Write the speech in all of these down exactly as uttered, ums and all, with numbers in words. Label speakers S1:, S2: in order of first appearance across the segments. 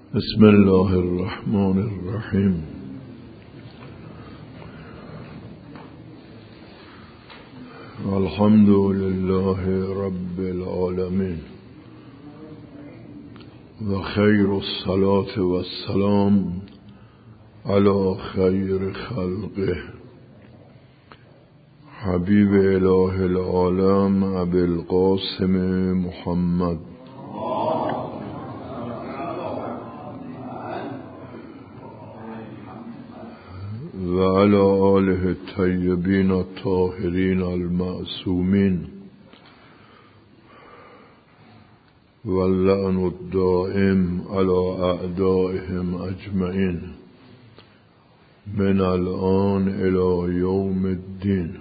S1: بسم الله الرحمن الرحیم. الحمد لله رب العالمین و خیر الصلاة و السلام علی خیر خلقه حبیب اله العالم ابی القاسم محمد و علی آله الطیبین الطاهرین المعصومین و اللعن الدائم علی اعدائهم اجمعین من الان الی یوم الدین.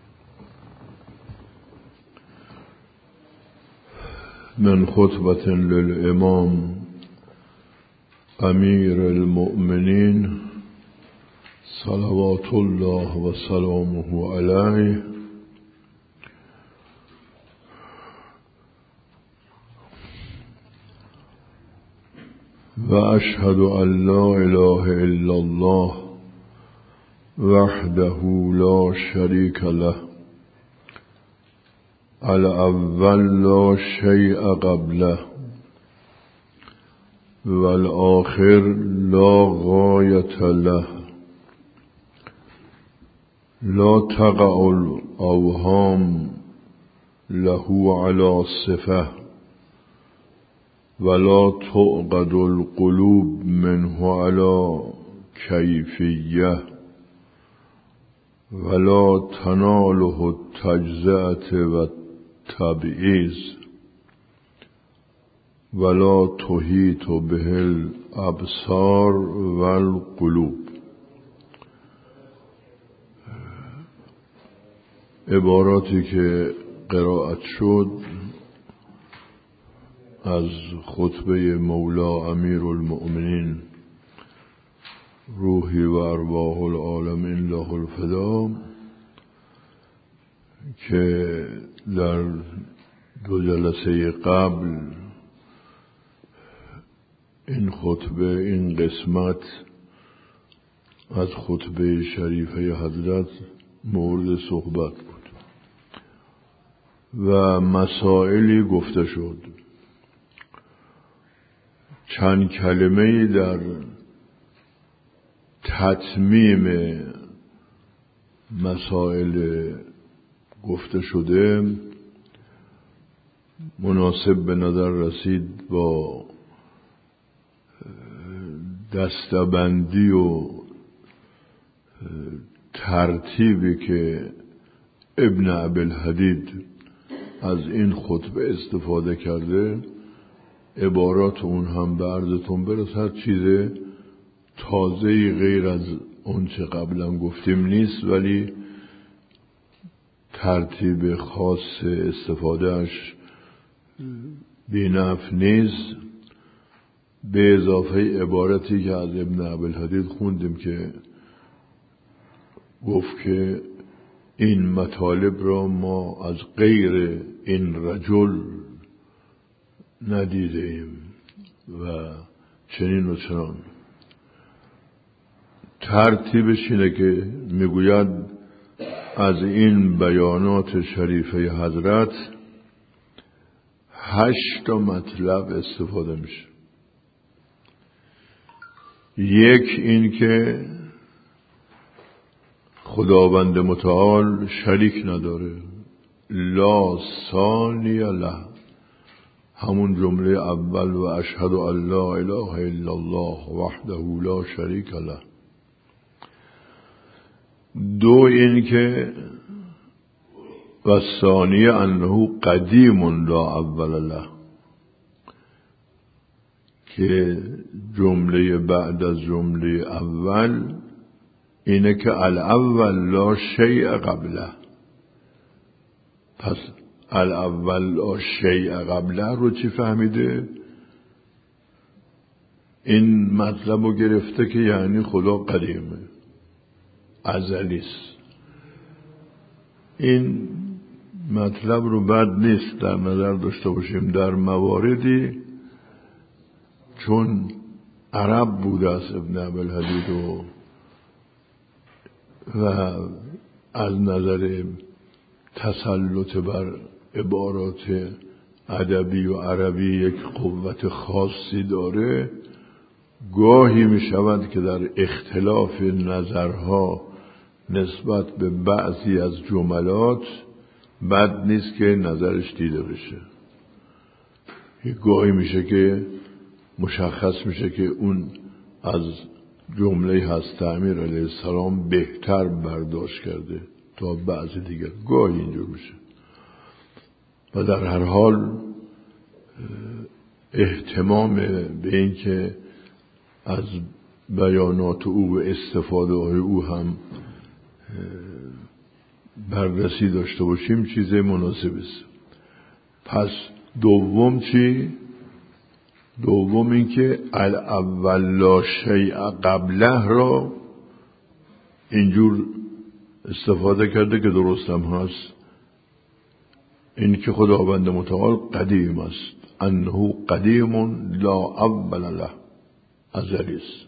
S1: من خطبة للامام امیر المؤمنین صلوات الله و سلامه علیه و اشهد ان لا اله الا الله وحده لا شریک له الاول لا شیء قبله والآخر لا غایة له لا تقع الاوهام له على صفه ولا تعقد القلوب منه على کیفیه ولا تناله التجزئة و تبعیض ولا تحیط به الابصار و القلوب. عباراتی که قرائت شد از خطبه مولا امیر المؤمنین روحی و ارواح العالمین له الفدا که در دو جلسه قبل این خطبه این قسمت از خطبه شریفه حضرت مورد صحبت بود و مسائلی گفته شد. چند کلمه‌ای در تتمیم مسائل گفته شده مناسب به نظر رسید با دستبندی و ترتیبی که ابن ابی‌الحدید از این خطبه استفاده کرده عبارات اون هم به عرضتون برسد. چیز تازه‌ای غیر از اون چه قبلا گفتیم نیست، ولی ترتیب خاص استفادهش بی‌نفع نیست، به اضافه عبارتی که از ابن ابی‌الحدید خوندیم که گفت که این مطالب را ما از غیر این رجل ندیده ایم و چنین و چنان. ترتیبش اینه که میگوید از این بیانات شریفه حضرت هشت مطلب استفاده میشه. یک، این که خداوند متعال شریک نداره، لا ثانی له، همون جمله اول و اشهد ان لا اله الا الله وحده لا شریک له. دو، این که و ثانی انه قدیم لا اول له، که جمله بعد از جمله اول اینه که الاول لا شیء قبله. پس الاول لا شیء قبله رو چی فهمیده؟ این مطلب رو گرفته که یعنی خدا قدیمه، ازلیست. این مطلب رو بد نیست در نظر داشته باشیم در مواردی، چون عرب بوده است ابن ابوالحدید و و از نظر تسلط بر عبارات ادبی و عربی یک قوت خاصی داره. گاهی می شود که در اختلاف نظرها نسبت به بعضی از جملات بد نیست که نظرش دیده بشه. گاهی میشه که مشخص میشه که اون از جمله هست امیر علیه السلام بهتر برداشت کرده تا بعضی دیگر. گاهی اینجور میشه و در هر حال اهتمام به این که از بیانات او و استفاده های او هم بررسی داشته باشیم چیز مناسب است. پس دوم چی؟ دوم این که الاول لا شیء قبله را اینجور استفاده کرده که درست هم هست. این که خداوند متعال قدیم است، انه قدیم لا اول له، ازلی است،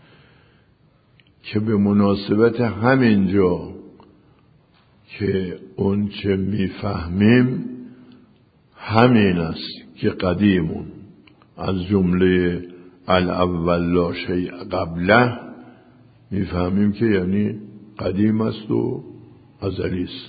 S1: که به مناسبت همینجا که اون چه میفهمیم همین است که قدیمون از جمله الاول لا شیء قبله میفهمیم که یعنی قدیم است و ازلی است.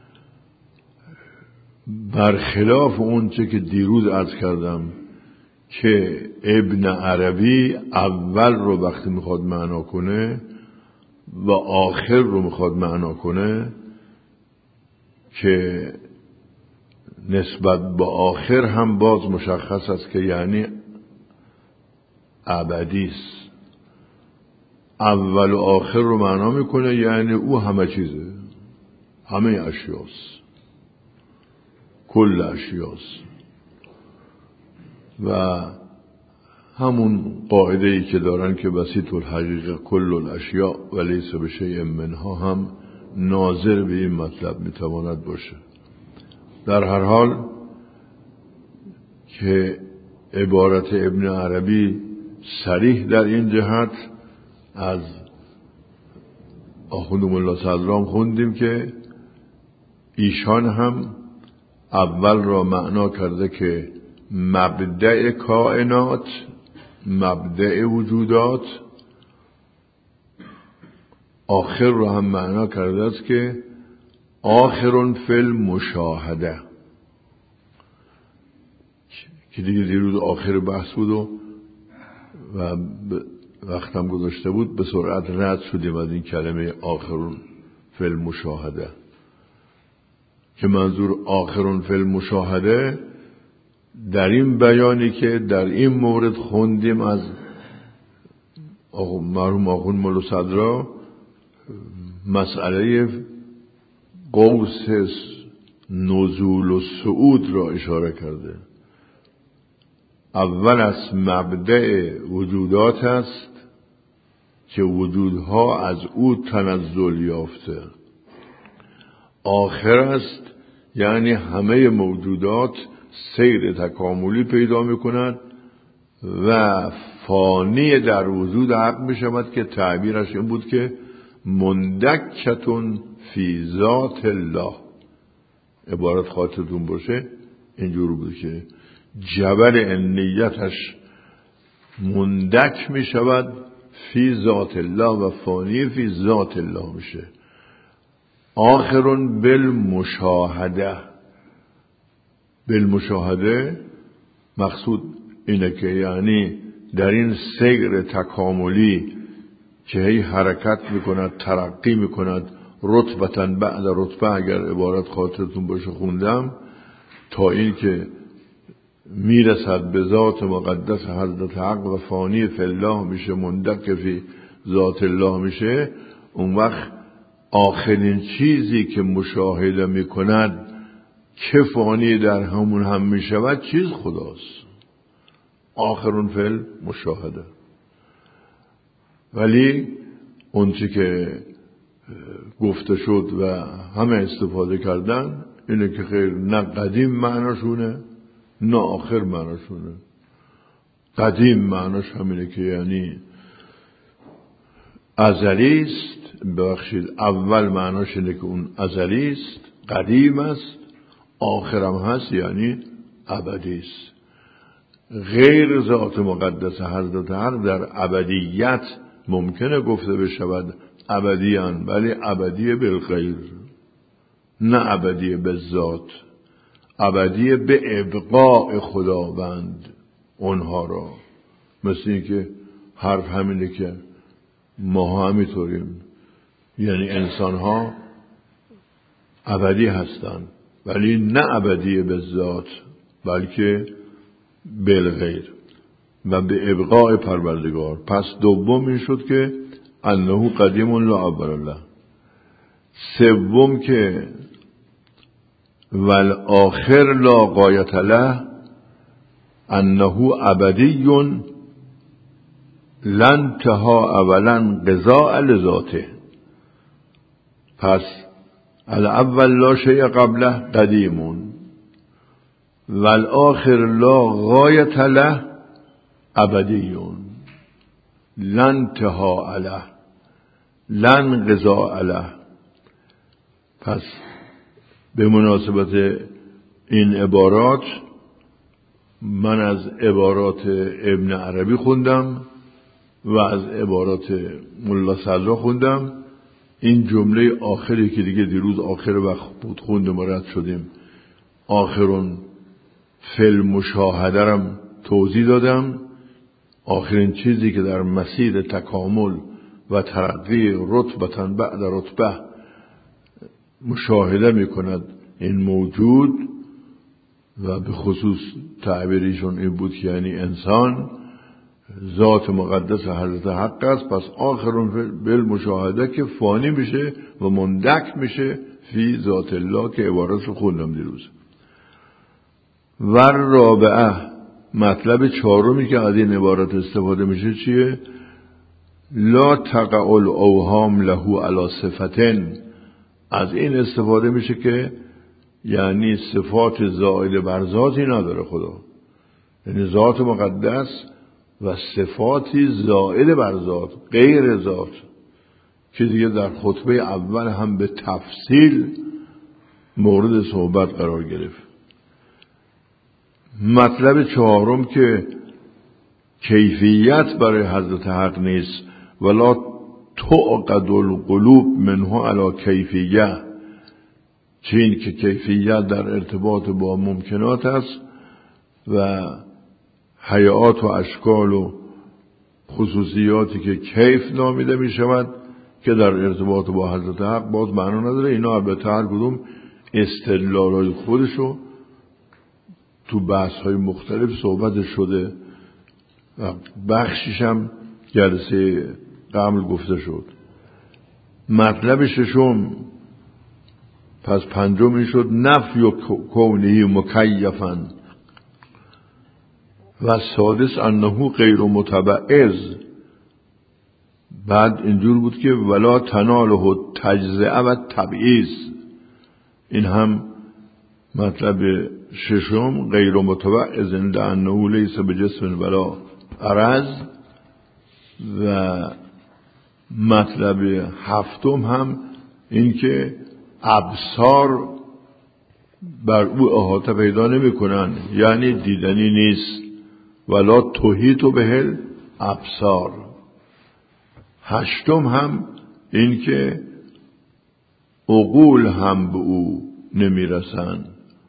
S1: برخلاف اون چه که دیروز عرض کردم که ابن عربی اول رو وقتی میخواد معنا کنه و آخر رو میخواد معنا کنه که نسبت به آخر هم باز مشخص است که یعنی ابدی است. اول و آخر رو معنا میکنه یعنی او همه چیزه، همه اشیاست، کل اشیاست. و همون قاعده ای که دارن که بسیط الحقیقه کل الاشیاء و لیس بشیء منها هم ناظر به این مطلب میتواند باشه. در هر حال که عبارت ابن عربی صریح در این جهت از آخوند ملا صدرام خوندیم که ایشان هم اول را معنا کرده که مبدأ کائنات، مبدأ وجودات، آخر را هم معنا کرده است که آخرون فی المشاهده، که دیگه دیروز آخر بحث بود و, و وقتم گذاشته بود به سرعت رد شدیم از این کلمه آخرون فی المشاهده، که منظور آخرون فی المشاهده در این بیانی که در این مورد خوندیم از مرحوم آخوند ملا صدرا مسئله قوس نزول و صعود را اشاره کرده. اول از مبدأ وجودات است که وجودها از او تنزل یافته. آخر است یعنی همه موجودات سیر تکاملی پیدا می کند و فانی در وجود حق می شود که تعبیرش این بود که مندکتون فی ذات الله. عبارت خاطرتون باشه اینجور بود که جبل انیتش مندک می شود فی ذات الله و فانی فی ذات الله میشه. آخرون بالمشاهده، بالمشاهده مقصود اینه که یعنی در این سیر تکاملی که هی حرکت میکند، ترقی میکند، رتبتاً بعد رتبه، اگر عبارت خاطرتون باشه خوندم، تا این که میرسد به ذات مقدس حضرت حق و فانی فی الله میشه، مندک فی ذات الله میشه. اون وقت آخرین چیزی که مشاهده میکند که فانی در همون هم میشود چیز خداست. آخرون فی مشاهده. ولی اون چی که گفته شد و همه استفاده کردن اینه که خیر نه قدیم معناشونه نه آخر معناشونه. قدیم معناش همینه که یعنی ازلی است. ببخشید، اول معناش اینه که اون ازلی است، قدیم است، آخرم هست یعنی ابدی است. غیر ذات مقدس حضرت حق در ابدیت ممکنه گفته بشود ابدیان، ولی ابدی بالغیر، نه ابدی به ذات، ابدی به ابقاء خداوند اونها را. مثل این که حرف همینه که ما همینطوریم، یعنی انسان ها ابدی هستند ولی نه ابدی به ذات بلکه بالغیر و به ابقاء پروردگار. پس دوم این شد که انه قدیم لا اول له. سوم که والآخر لا غایت له انه ابدی لن تها اولا قضاء لذاته. پس الاول لا شیء قبله قدیم والآخر لا غایت له ابدی لن تها علیه لن قضاء له. پس به مناسبت این عبارات من از عبارات ابن عربی خوندم و از عبارات ملا صدرا خوندم. این جمله آخری که دیگه دیروز آخر وقت بود خوندم و رد شدیم، آخرون فل مشاهده رم توضیح دادم. آخرین چیزی که در مسیر تکامل و ترقی رتبة بعد رتبه مشاهده میکند این موجود، و به خصوص تعبیریشون این بود که یعنی انسان ذات مقدس حضرت حق است. پس آخرون بالمشاهده که فانی میشه و مندک میشه فی ذات الله، که عبارتشو خوندم دیروز. و رابعه، مطلب چهارمی که از این عبارت استفاده میشه چیه؟ لا تقع الاوهام له علی صفتن. از این استفاده میشه که یعنی صفات زائد بر ذاتی نداره خدا، یعنی ذات مقدس و صفاتی زائد بر ذات غیر ذات، که دیگه در خطبه اول هم به تفصیل مورد صحبت قرار گرفت. مطلب چهارم که کیفیت برای حضرت حق نیست، ولا تعقد القلوب منه علی کیفیه، چین که کیفیت در ارتباط با ممکنات است و حیات و اشکال و خصوصیاتی که کیف نامیده می شود که در ارتباط با حضرت حق باز معنا نداره. اینا البته هر کدوم استدلالای خودشو تو بحث های مختلف صحبت شده و بخشیش هم جلسه قبل گفته شد. مطلب ششم، پس پنجم این شد نفی کونهی مکیفا، و سادس انه غیر متبعض. بعد اینجور بود که ولا تناله تجزئه و تبعیض. این هم مطلب ششم، غیر متبعض لانه لیس بجسم ولا عرض. و مطلب هفتم هم این که ابصار بر او احاطه پیدا نمی کنن، یعنی دیدنی نیست. ولا توحید و بهل ابصار. هشتم هم این که عقول هم به او نمی رسن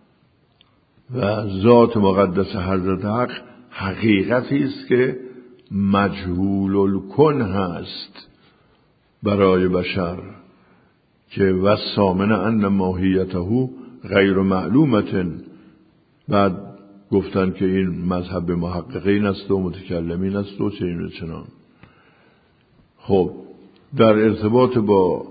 S1: و ذات مقدس حضرت حق حقیقتی است که مجهول الکن هست برای بشر، که و سامن ان ماهیته غیر معلومت. بعد گفتن که این مذهب محققین است و متکلمین است و چنین و چنان. خب در ارتباط با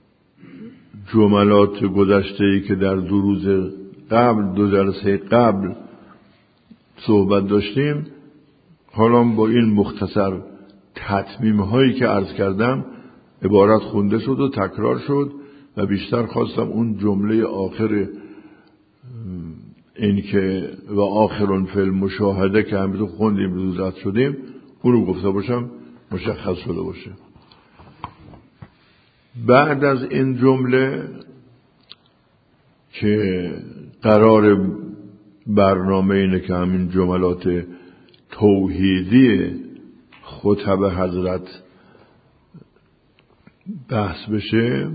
S1: جملات گذشته‌ای که در دو روز قبل دو جلسه قبل صحبت داشتیم، حالا با این مختصر تتمیم هایی که عرض کردم عبارت خونده شد و تکرار شد و بیشتر خواستم اون جمله آخر این که و آخرون فی المشاهده که همینطور خوندیم روز رد شدیم اونو گفته باشم مشخص شده باشه. بعد از این جمله که قرار برنامه اینه که همین جملات توحیدی خطب حضرت بحث بشه،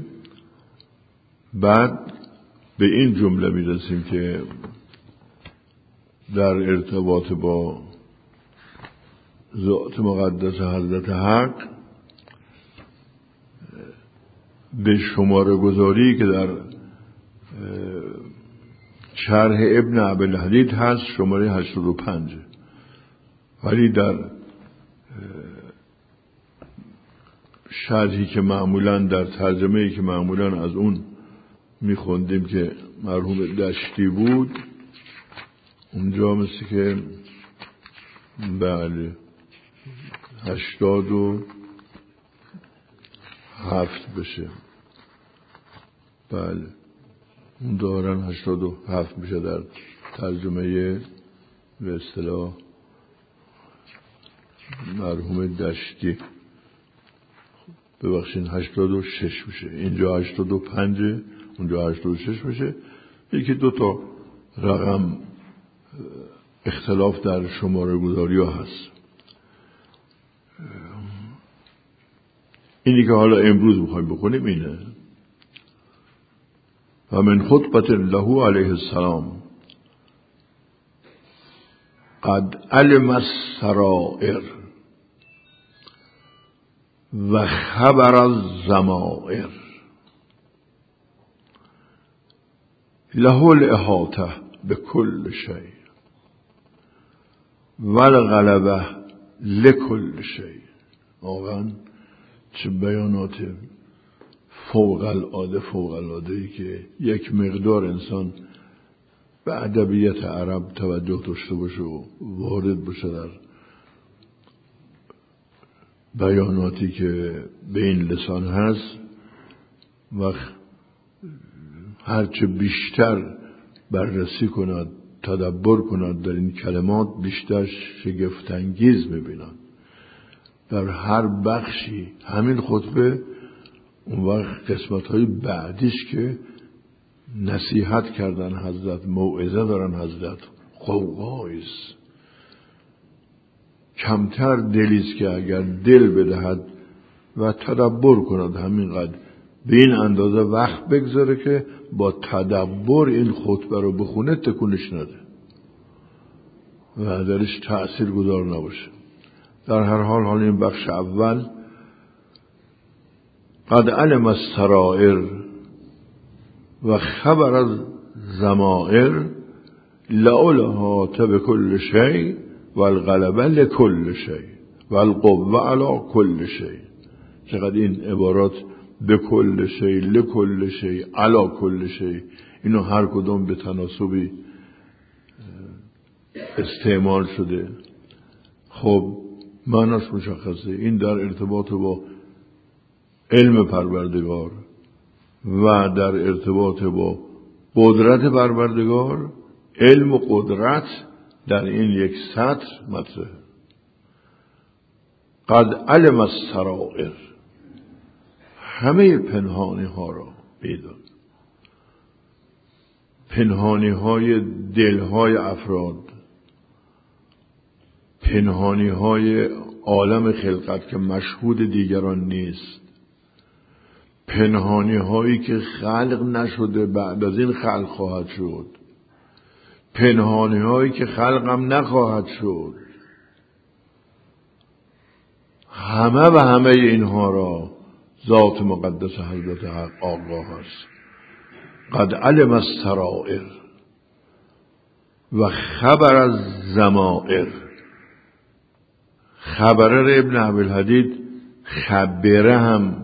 S1: بعد به این جمله میرسیم که در ارتباط با ذات مقدس حضرت حق به شماره گذاری که در شرح ابن ابوالحدید هست شماره هشتاد و پنج، ولی در شرحی که معمولا در ترجمه‌ای که معمولا از اون میخوندیم که مرحوم دشتی بود، اونجا مثل که بله هشتاد و هفت بشه، بله اون دارن هشتاد و هفت میشه در ترجمه به اصطلاح مرحوم دشتی. ببخشید هشتاد و شش میشه، اینجا هشتاد و پنج اونجا هشتاد و شش میشه. یکی دو تا رقم اختلاف در شماره گذاری ها هست. اینی که حالا امروز میخوایم بکنیم اینه: و من خطبت له علیه السلام قد علم السرائر و خبر الضمائر له الاحاطه بكل شيء والغلبه لكل شيء. واقعا چه بیانات فوق العاده فوق العاده ای که یک مقدار انسان به ادبیات عرب توجه داشته باشه و وارد بشه در بیاناتی که به این لسان هست و هرچه بیشتر بررسی کند تدبر کند در این کلمات بیشتر شگفت‌انگیز می‌بیند. در هر بخشی همین خطبه اون وقت قسمت‌های بعدیش که نصیحت کردن حضرت، موعظه دارن حضرت، قوقاییست، کمتر دلیست که اگر دل بدهد و تدبر کند همینقدر به این اندازه وقت بگذاره که با تدبر این خطبه رو بخونه تکونش نده و درش تأثیر گذار نباشه. در هر حال حال این بخش اول قد علم السرائر و خبر از ضمائر لأولها بكل شيء والغلبه لكل شيء والقوه على كل شيء. چقدر این عبارات به کل شی، لکل شی، علا کل شی، اینو هر کدوم به تناسبی استعمال شده. خب معناش مشخصه، این در ارتباط با علم پروردگار و در ارتباط با قدرت پروردگار. علم و قدرت در این یک سطر مطرحه. قد علم السرائر، همه پنهانی ها را میدان، پنهانی های دل های افراد، پنهانی های عالم خلقت که مشهود دیگران نیست، پنهانی هایی که خلق نشده بعد از این خلق خواهد شد، پنهانی هایی که خلق هم نخواهد شد. همه و همه اینها را ذات مقدس حضرت حق آگاه است. قد علم السرائر و خبر از ضمائر. خبره ابن ابوالحدید خبره هم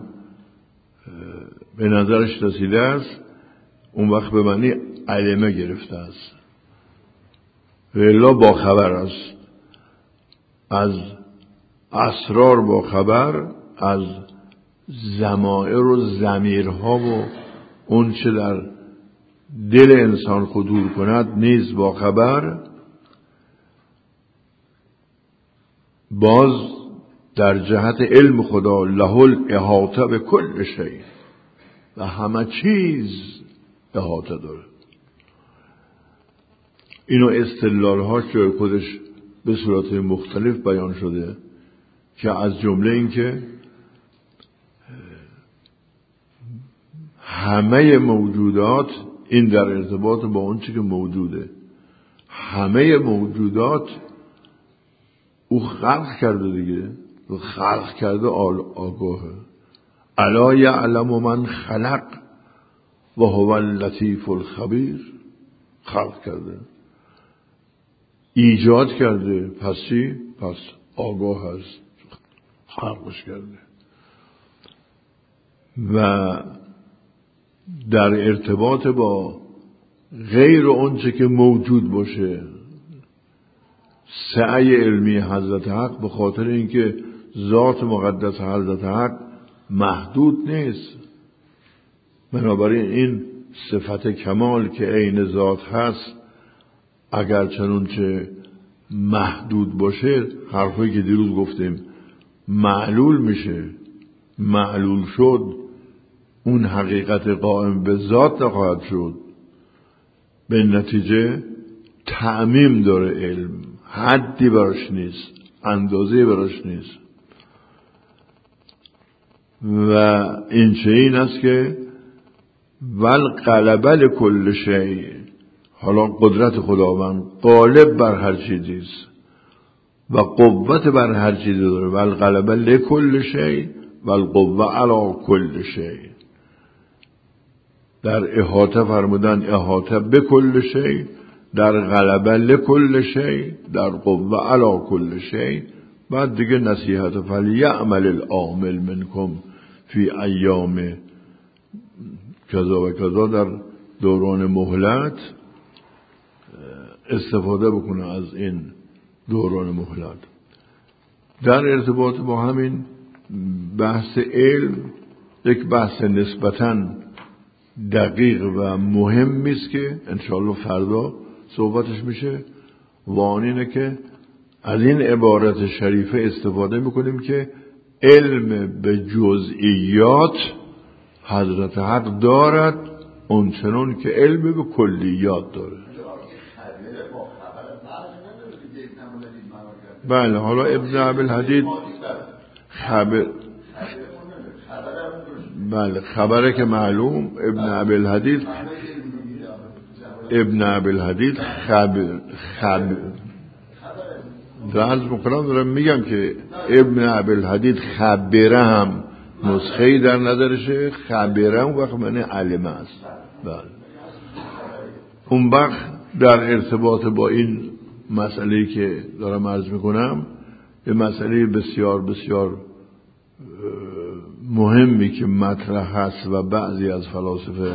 S1: به نظرش رسیده است، اون وقت به معنی علمه گرفته است و الا با خبر است. از اسرار با خبر، از ضمائر و ضمیرها و اون چه در دل انسان خضوع کند نیز با خبر، باز در جهت علم خدا له الاحاطه به کل شیء، و همه چیز احاطه داره. اینو استدلال هاش جای خودش به صورت مختلف بیان شده که از جمله این که همه موجودات، این در ارتباط با اون چی که موجوده، همه موجودات او خلق کرده دیگه، او خلق کرده آگاهه. الا یعلم من خلق و هو اللطیف الخبیر، خلق کرده، ایجاد کرده، پس چی؟ پس آگاه هست، خلقش کرده. و در ارتباط با غیر اونچه که موجود باشه، سعی علمی حضرت حق به خاطر اینکه ذات مقدس حضرت حق محدود نیست، بنابراین این صفت کمال که عین ذات هست اگر چنانچه محدود باشه، حرفایی که دیروز گفتیم، معلول میشه. معلول شد، اون حقیقت قائم به ذات نخواهد شد، به نتیجه تعمیم داره علم، حدی براش نیست، اندازه براش نیست. و این چه این است که ول غلبه لکل شیء، حالا قدرت خداوند غالب بر هر چیزی است و قوت بر هر چیزی داره. ول غلبه لکل شیء و القوه علی کل شیء. در احاطه فرمودن احاطه به کل شیء، در غلبه لکل شیء، در قوه علی کل شیء. بعد دیگه نصیحت فلیعمل العامل منکم فی ایام کذا و کذا، در دوران مهلت استفاده بکنه از این دوران مهلت. در ارتباط با همین بحث علم، یک بحث نسبتاً دقیق و مهمی است که انشاءالله فردا صحبتش میشه، و آن اینه که از این عبارت شریفه استفاده میکنیم که علم به جزئیات حضرت حق دارد اونچنان که علم به کلیات داره. بله، حالا ابن ابوالحدید خبر بله خبره که معلوم. ابن ابوالحدید ابن ابوالحدید خبر خبر درز مقرام دارم میگم که ابن ابوالحدید خبره هم نسخه‌ای در نظرشه، خبره هم وقت معنی علمه است. بله. اون وقت در ارتباط با این مسئله‌ای که دارم عرض میکنم، یه مسئله بسیار بسیار مهمی که مطرح هست و بعضی از فلاسفه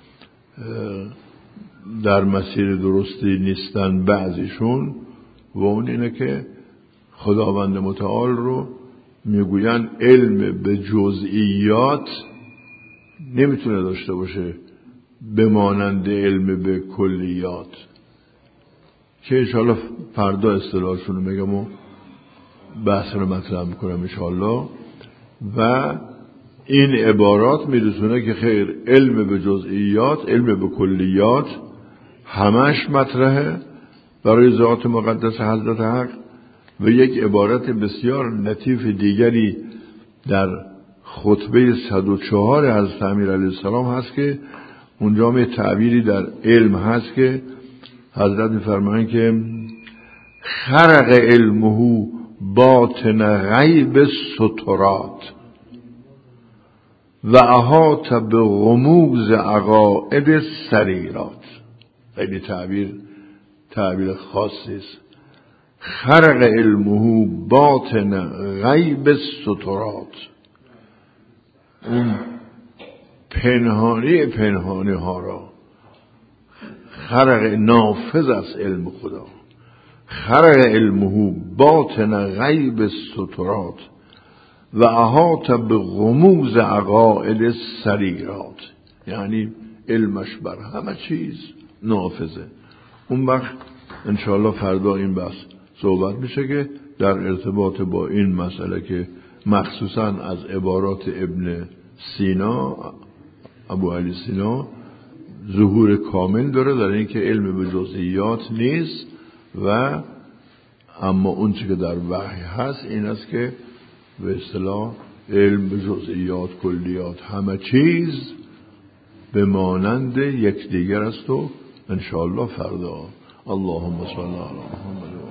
S1: در مسیر درستی نیستن بعضیشون، و اون اینه که خداوند متعال رو میگوین علم به جزئیات نمیتونه داشته باشه بمانند علم به کلیات، که انشاءالله فردا اصطلاحشون رو میگم و بحث رو مطرح میکنم انشاءالله. و این عبارات میرسونه که خیر، علم به جزئیات، علم به کلیات همش مطرحه برای ذات مقدس حضرت حق. و یک عبارت بسیار لطیف دیگری در خطبه صد و چهار حضرت امیر علیه السلام هست که اونجا می تعبیری در علم هست که حضرت میفرمایند که خرق علمه باطن غیب سترات و احاط به غموض عقائد سریرات. خیلی تعبیر تعبیر خاصی است. خرق علمه باطن غیب سترات، اون پنهانی پنهانی ها را خرق نافذ از علم خدا. خرق علمه باطن غیب سترات و احاط به غموض عقائد سریرات، یعنی علمش بر همه چیز نافذه. اون وقت انشاءالله فردا این بحث صحبت میشه که در ارتباط با این مسئله که مخصوصا از عبارات ابن سینا، ابو علی سینا، ظهور کامل داره در این که علم به جزئیات نیست و اما اون چی که در وحی هست این است که به اصطلاح علم به جزئیات، کلیات، همه چیز به مانند یکدیگر است و انشاءالله فردا. اللهم صل علی محمد.